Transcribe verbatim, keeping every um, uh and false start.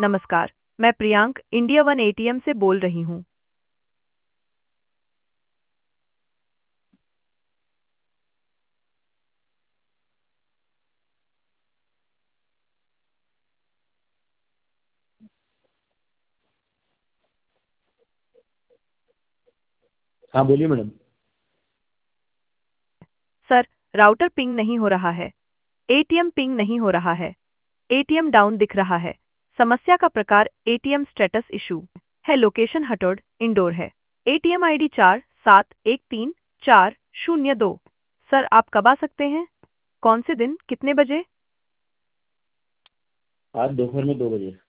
नमस्कार, मैं Priyank India one ATM से बोल रही हूँ। हाँ बोलिए मैडम। सर, राउटर पिंग नहीं हो रहा है। एटीएम पिंग नहीं हो रहा है। एटीएम डाउन दिख रहा है। समस्या का प्रकार एटीएम स्टेटस इशू है। लोकेशन हटोड इंडोर है। एटीएम आईडी चार सात एक तीन चार शून्य दो। सर, आप कब आ सकते हैं? कौन से दिन, कितने बजे? आज दोपहर में दो बजे।